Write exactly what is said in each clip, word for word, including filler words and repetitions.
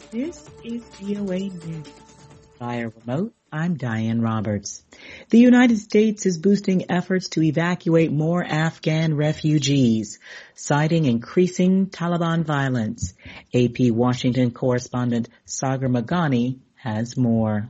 This is V O A News. Via remote, I'm Diane Roberts. The United States is boosting efforts to evacuate more Afghan refugees, citing increasing Taliban violence. A P Washington correspondent Sagar Meghani has more.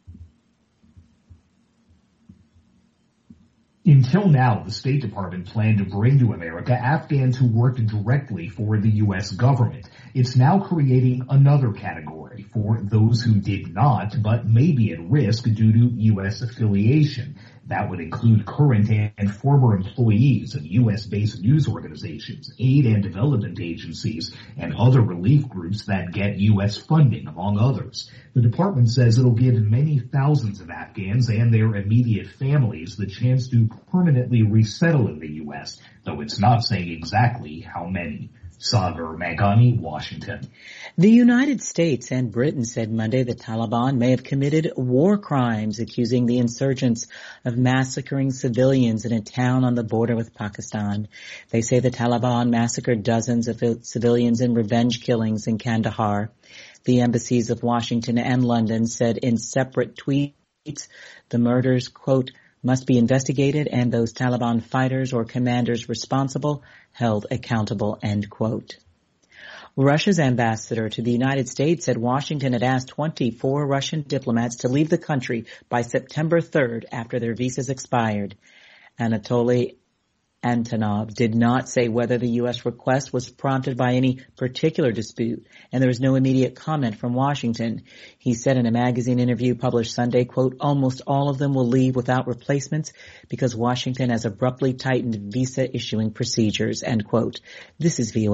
Until now, the State Department planned to bring to America Afghans who worked directly for the U S government. It's now creating another category for those who did not, but may be at risk due to U S affiliation. That would include current and former employees of U S-based news organizations, aid and development agencies, and other relief groups that get U S funding, among others. The department says it'll give many thousands of Afghans and their immediate families the chance to permanently resettle in the U S, though it's not saying exactly how many. Sagar Meghani, Washington. The United States and Britain said Monday the Taliban may have committed war crimes, accusing the insurgents of massacring civilians in a town on the border with Pakistan. They say the Taliban massacred dozens of civilians in revenge killings in Kandahar. The embassies of Washington and London said in separate tweets the murders, quote, must be investigated and those Taliban fighters or commanders responsible held accountable, end quote. Russia's ambassador to the United States said Washington had asked twenty-four Russian diplomats to leave the country by September third after their visas expired. Anatoly Antonov did not say whether the U S request was prompted by any particular dispute, and there was no immediate comment from Washington. He said in a magazine interview published Sunday, quote, almost all of them will leave without replacements because Washington has abruptly tightened visa issuing procedures, end quote. This is V O A.